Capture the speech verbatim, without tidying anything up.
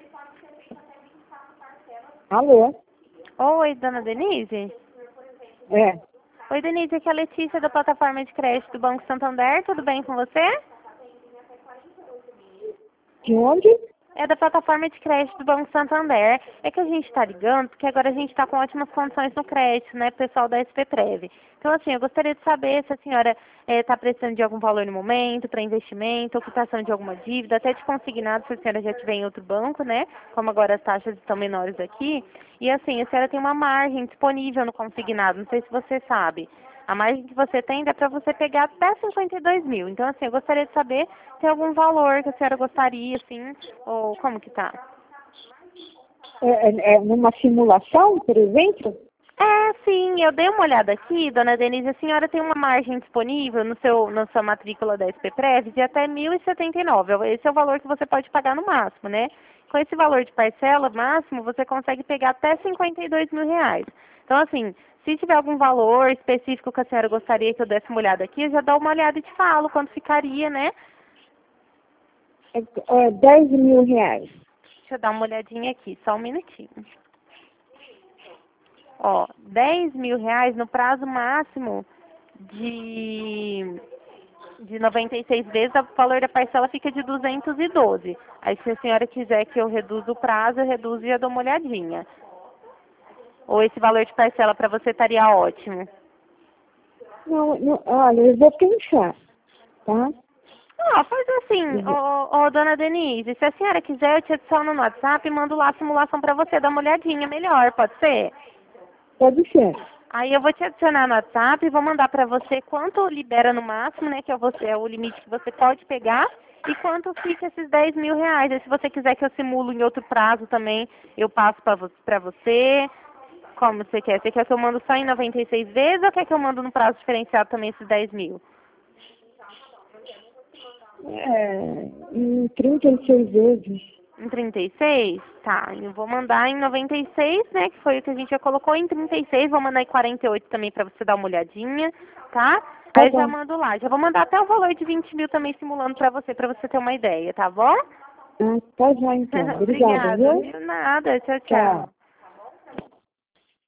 Alô? Oi, dona Denise? É. Oi, Denise, aqui é a Letícia da plataforma de crédito do Banco Santander, tudo bem com você? De onde? É da plataforma de crédito do Banco Santander. É que a gente está ligando porque agora a gente está com ótimas condições no crédito, né, pessoal da S P Prev. Então, assim, eu gostaria de saber se a senhora está precisando de algum valor no momento, para investimento, ou quitação de alguma dívida, até de consignado, se a senhora já tiver em outro banco, né, como agora as taxas estão menores aqui. E, assim, a senhora tem uma margem disponível no consignado, não sei se você sabe. A margem que você tem dá para você pegar até cinquenta e dois mil. Então, assim, eu gostaria de saber se tem algum valor que a senhora gostaria, assim, ou como que tá? É, é, é numa simulação, por exemplo? É, sim, eu dei uma olhada aqui, dona Denise, a senhora tem uma margem disponível no seu, na sua matrícula da S P Prev de até mil e setenta e nove. Esse é o valor que você pode pagar no máximo, né? Com esse valor de parcela máximo, você consegue pegar até cinquenta e dois mil reais. Então, assim, se tiver algum valor específico que a senhora gostaria que eu desse uma olhada aqui, eu já dou uma olhada e te falo quanto ficaria, né? É, é dez mil reais. Deixa eu dar uma olhadinha aqui, só um minutinho. Ó, dez mil reais no prazo máximo de, de noventa e seis vezes, o valor da parcela fica de duzentos e doze. Aí, se a senhora quiser que eu reduza o prazo, eu reduzo e já dou uma olhadinha. Ou esse valor de parcela para você estaria ótimo. Não, não, olha, eu vou pensar, tá? Ah, faz assim, ô, ô, dona Denise, se a senhora quiser, eu te adiciono no WhatsApp e mando lá a simulação para você dar uma olhadinha melhor, pode ser? Pode ser. Aí eu vou te adicionar no WhatsApp e vou mandar para você quanto libera no máximo, né, que é, você, é o limite que você pode pegar, e quanto fica esses dez mil reais. E se você quiser que eu simulo em outro prazo também, eu passo para vo você. Como você quer? Você quer que eu mando só em noventa e seis vezes ou quer que eu mando no prazo diferenciado também esses dez mil? É, em trinta e seis vezes. Em trinta e seis? Tá, eu vou mandar em noventa e seis, né, que foi o que a gente já colocou em trinta e seis, vou mandar em quarenta e oito também para você dar uma olhadinha, tá? Tá Aí eu já bom. mando lá, já vou mandar até o valor de vinte mil também simulando para você, para você ter uma ideia, tá bom? Ah, tá já então. Obrigada, Obrigada, viu? viu? Nada, tchau, tchau. Tchau.